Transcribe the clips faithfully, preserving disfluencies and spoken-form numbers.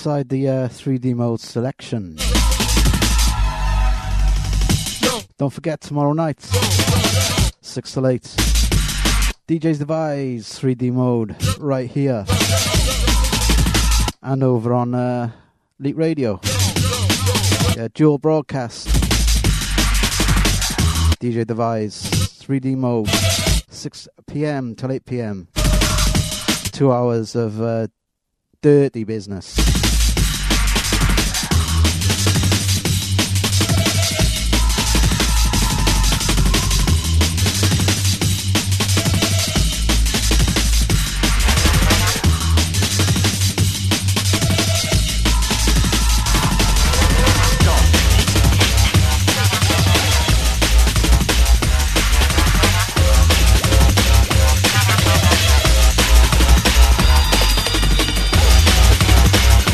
inside the uh, three D mode selection. Don't forget, tomorrow night, six till eight, D J's Devise, three D mode, right here. And over on uh, Leap Radio. Yeah, dual broadcast. D J Devise, three D mode, six p.m. till eight p.m. Two hours of uh, dirty business. Go.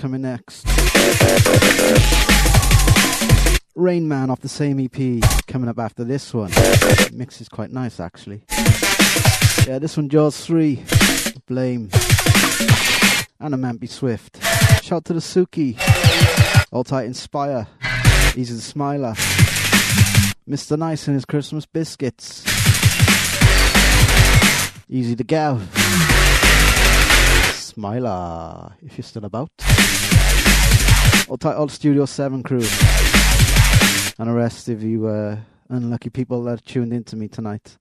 coming next. Rain Man off the same E P coming up after this one. The mix is quite nice actually. Yeah, this one Jaws three, Blame, and a Mampy Swift. Shout to the Suki, All Tight Inspire, Easy the Smiler, Mister Nice and his Christmas Biscuits, Easy the Gav, Smiler, if you're still about. All Tight Old Studio seven crew. And the rest of you uh, unlucky people that tuned into me tonight.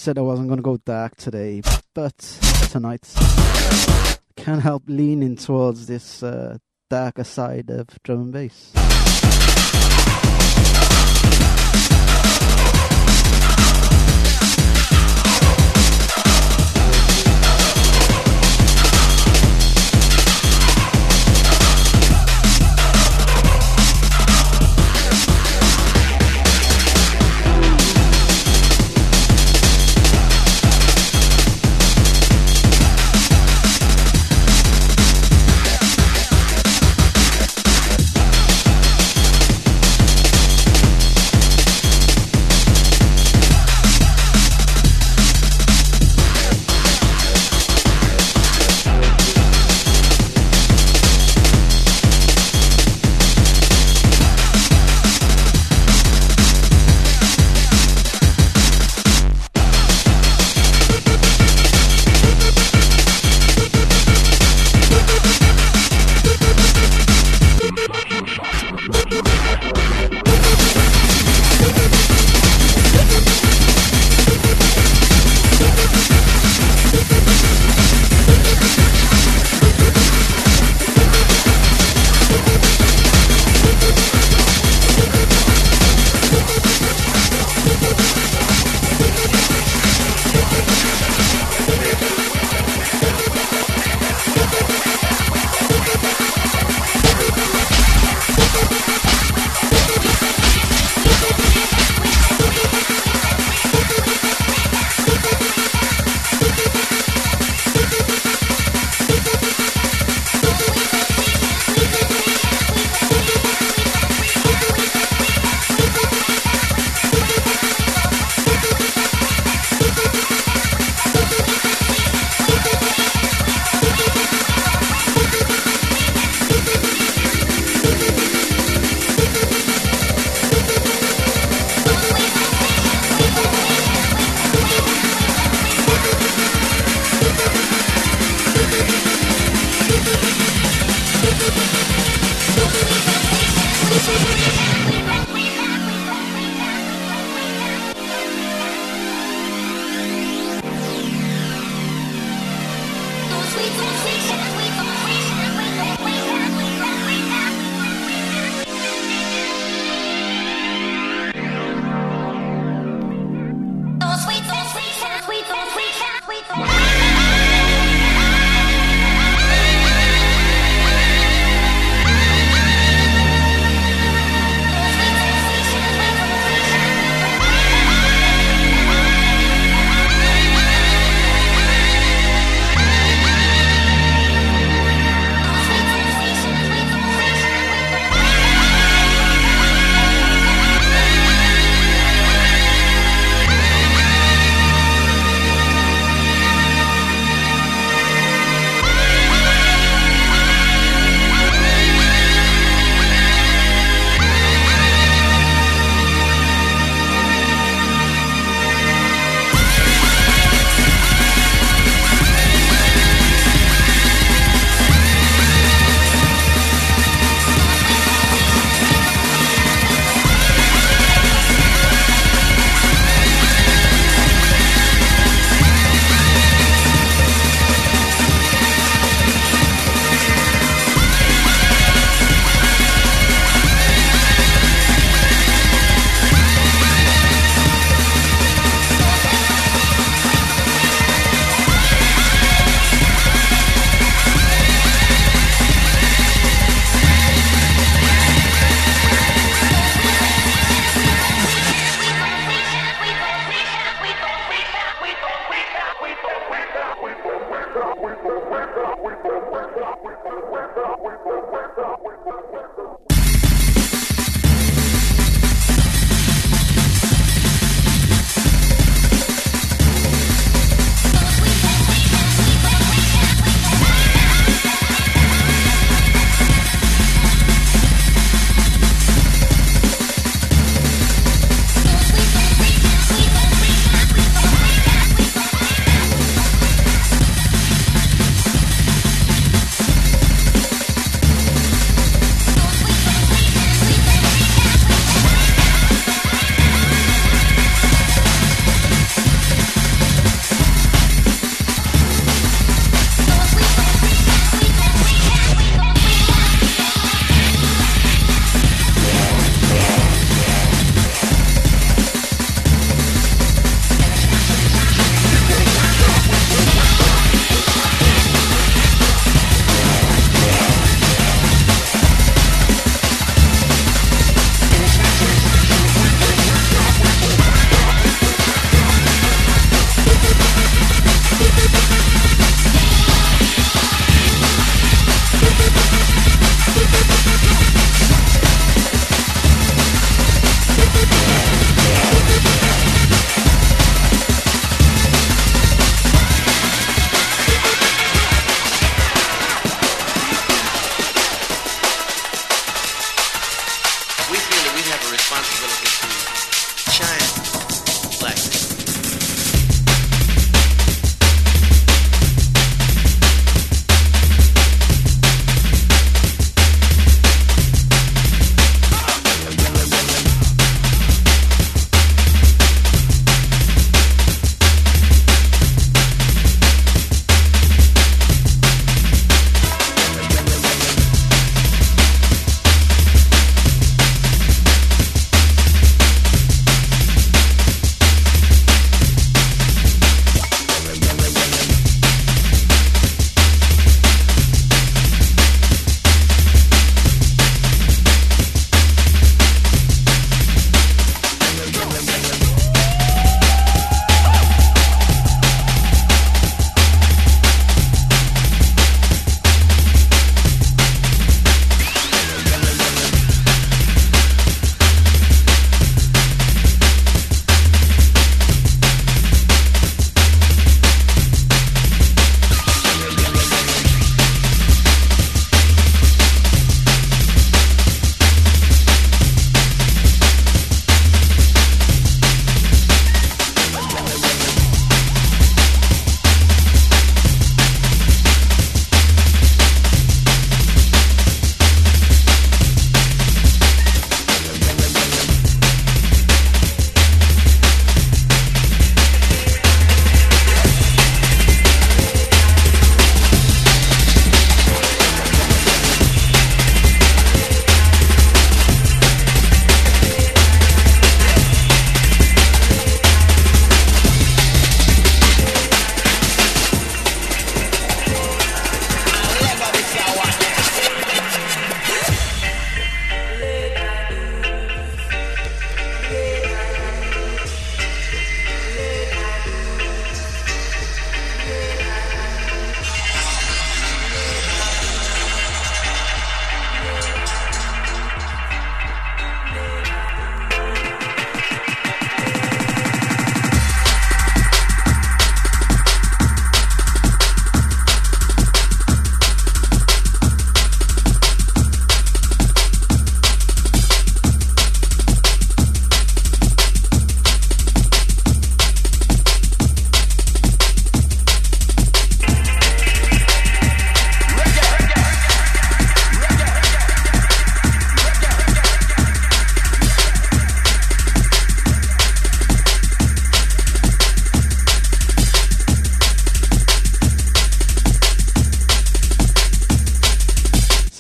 said I wasn't going to go dark today, but tonight can't help leaning towards this uh, darker side of drum and bass.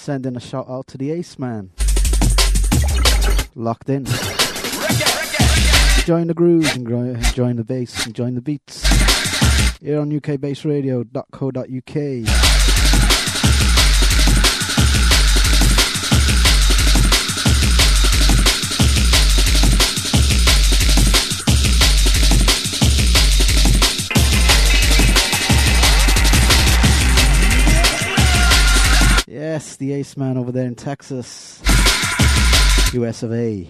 sending a shout out to the Ace Man. Locked in. Enjoying the grooves, enjoying the bass, enjoying the beats. Here on U K bass radio dot co dot U K. Yes, the Ace Man over there in Texas, U S of A.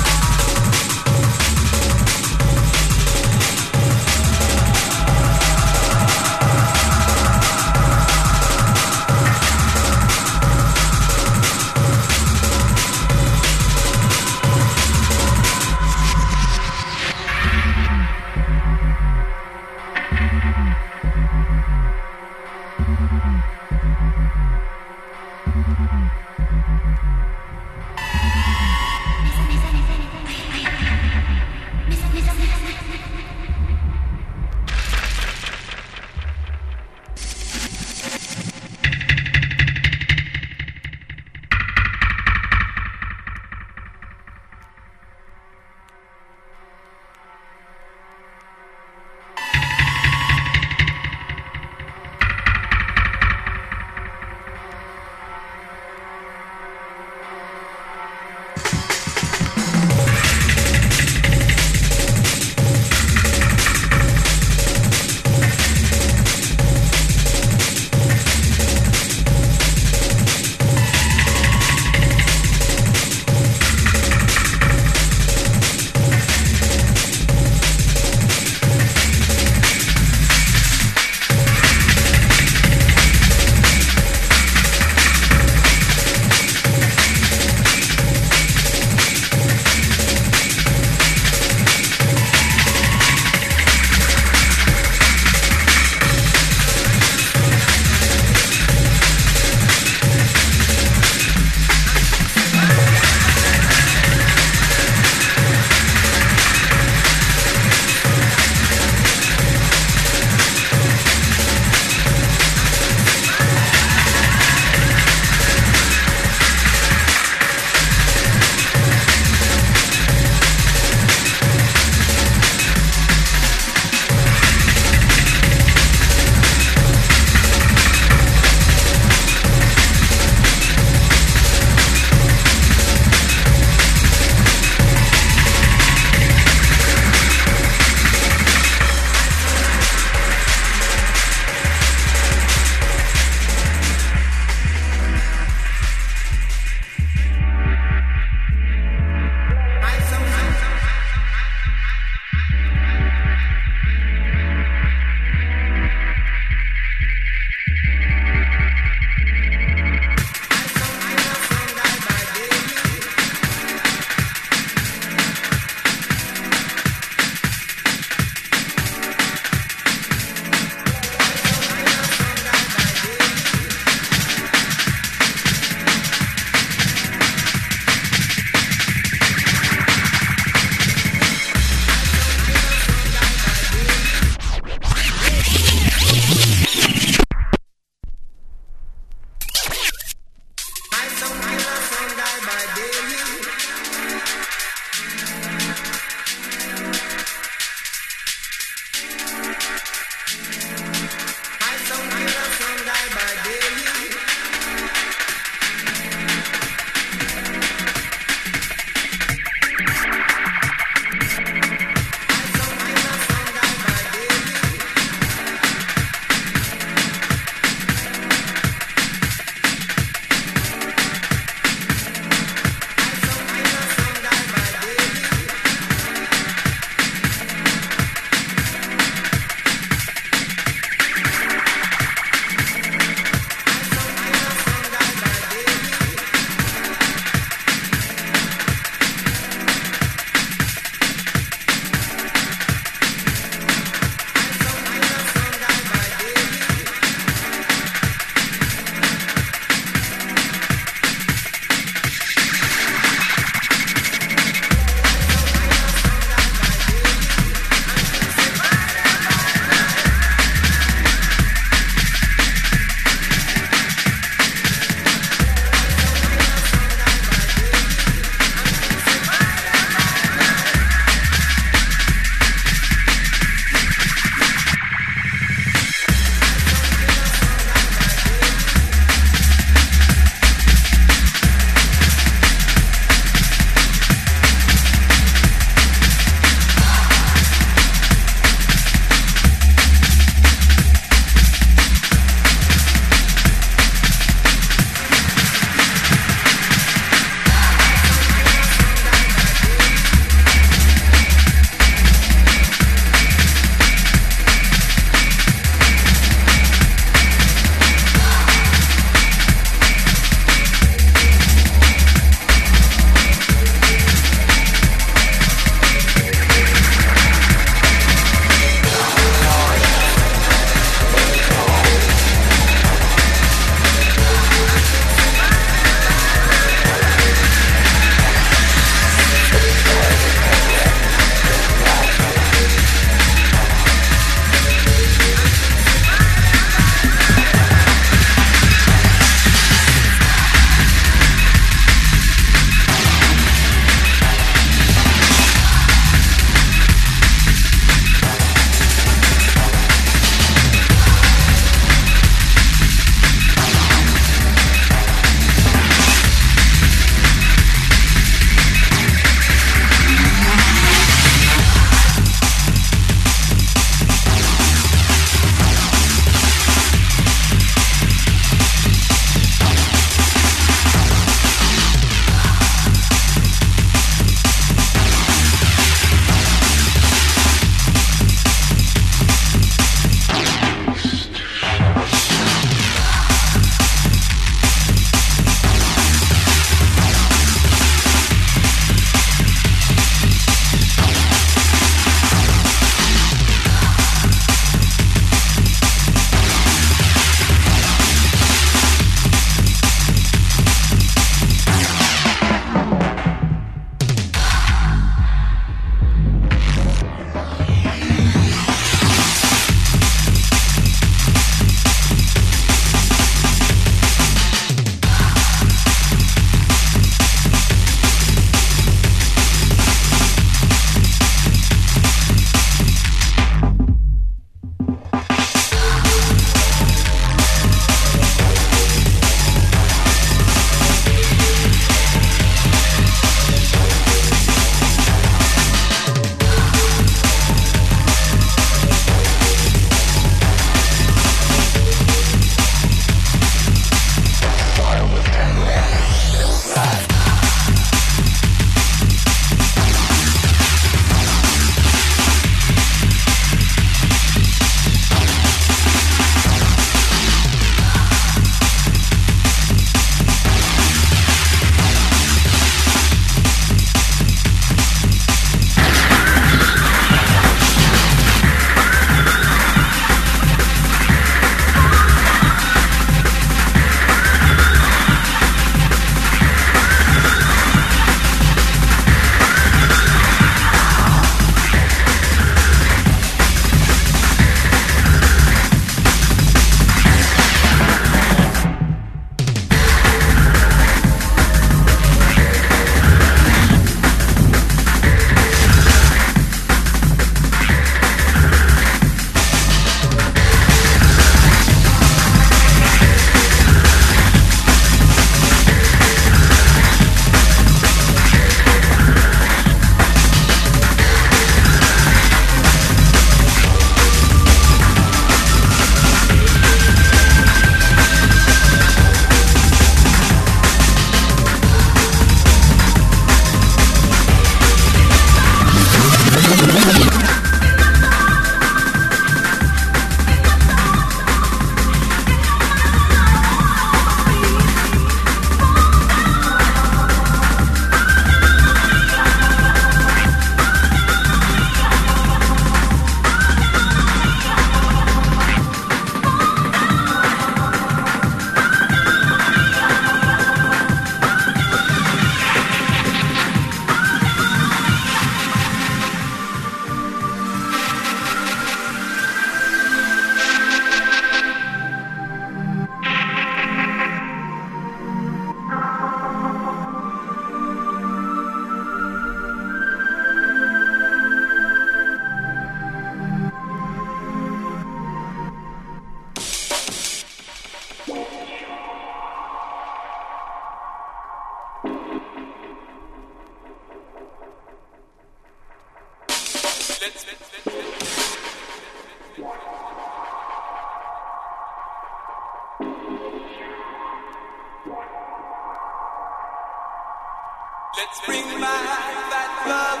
Let's bring back that love.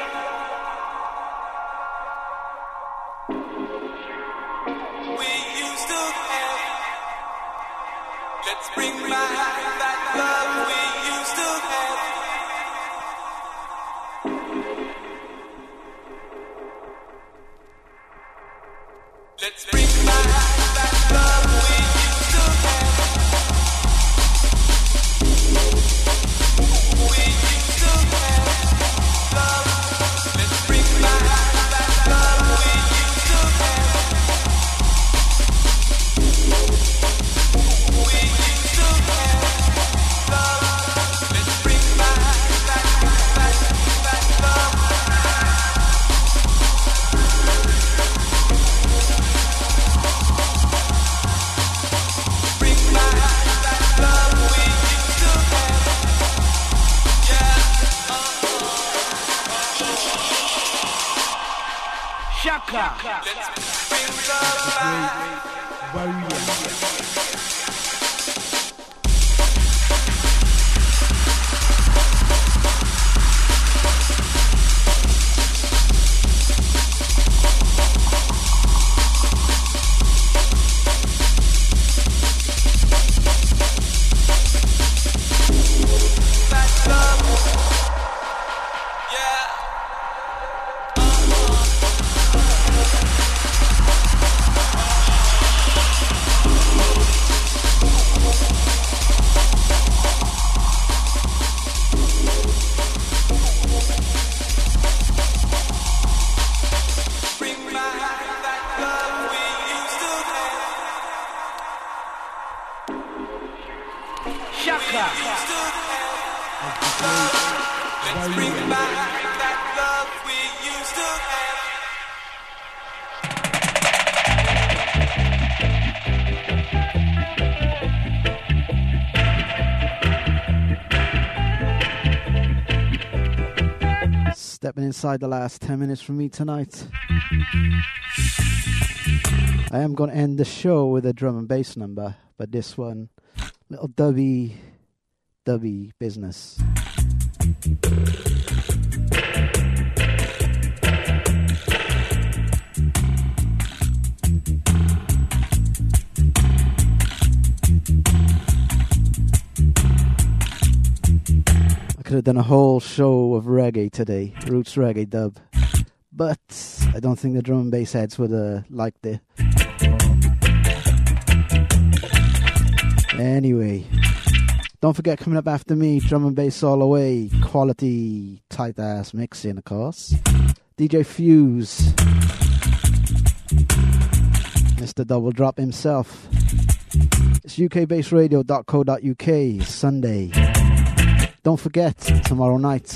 We used to have. Let's bring back that love we used to have. Let's bring back that love we used to have. We used to have love. Let's bring back that love we used to have. We used to have love. Let's bring back that that that love. Bring back that love we used to have. Shaka. Let's bring love back. That love. Yeah. Bring back that love we used to have. Shaka. Used to have love. Let's bring back that love we used to have. Stepping inside the last ten minutes from me tonight. I am going to end the show with a drum and bass number, but this one, little dubby, dubby business. I could have done a whole show of reggae today, roots reggae dub, but I don't think the drum and bass heads would have liked it. Anyway, don't forget, coming up after me, drum and bass all the way, quality tight ass mixing, of course. D J Fuse, Mister Double Drop himself. It's U K bass radio dot co dot U K, Sunday. Don't forget, tomorrow night,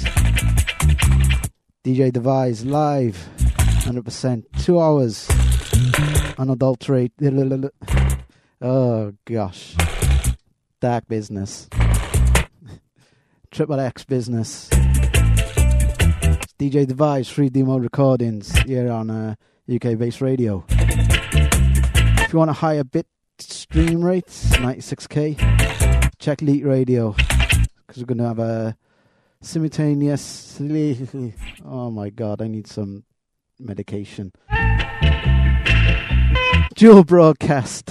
D J Devise live, one hundred percent, two hours, unadulterated. Oh gosh, dark business, triple X business. It's D J Devise, free demo recordings here on uh, U K Bass Radio. If you want a higher bit stream rates, ninety-six K, check Leet Radio. Because we're going to have a simultaneous... Oh my god, I need some medication. Dual broadcast.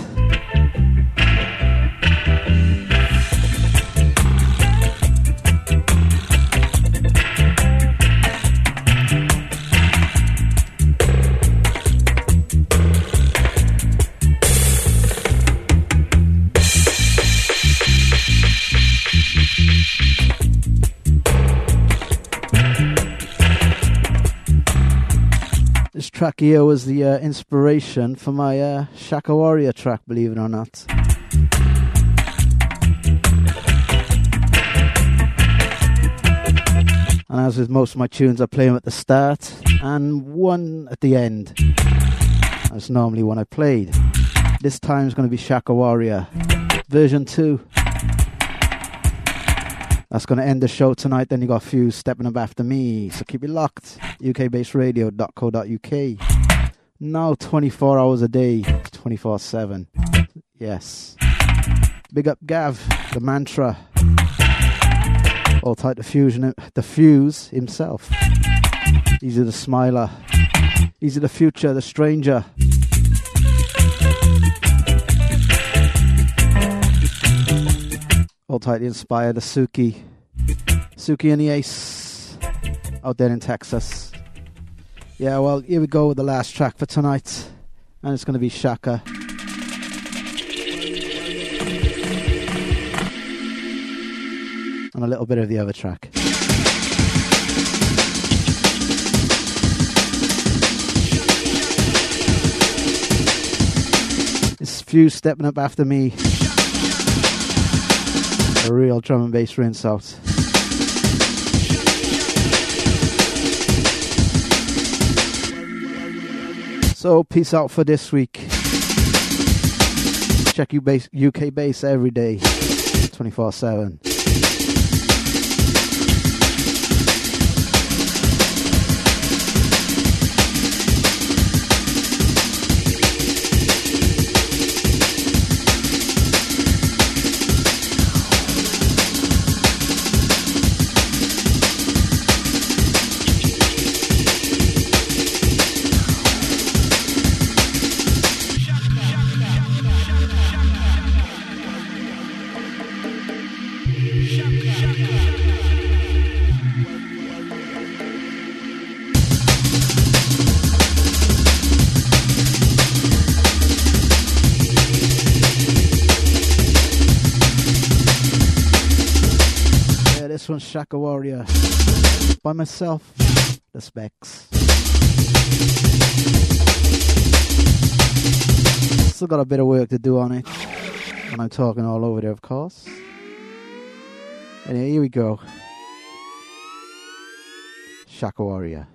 This track here was the uh, inspiration for my uh, Shaka Warrior track, believe it or not. And as with most of my tunes, I play them at the start and one at the end. That's normally one I played. This time is going to be Shaka Warrior version two. That's going to end the show tonight. Then you got Fuse stepping up after me. So keep it locked. U K based radio dot co dot U K. Now twenty-four hours a day, twenty-four seven. Yes. Big up Gav, the mantra. All tight to Fusion, the Fuse himself. Easy the smiler. Easy the future, the stranger. All tight inspired, the Suki. Suki and the Ace. Out there in Texas. Yeah, well, here we go with the last track for tonight. And it's going to be Shaka. And a little bit of the other track. This Fuse stepping up after me. A real drum and bass rinse out. So peace out for this week. Check you base, U K bass every day, twenty-four seven. This one's Shaka Warrior. By myself, the Specs. Still got a bit of work to do on it. And I'm talking all over there, of course. Anyway, here we go. Shaka Warrior.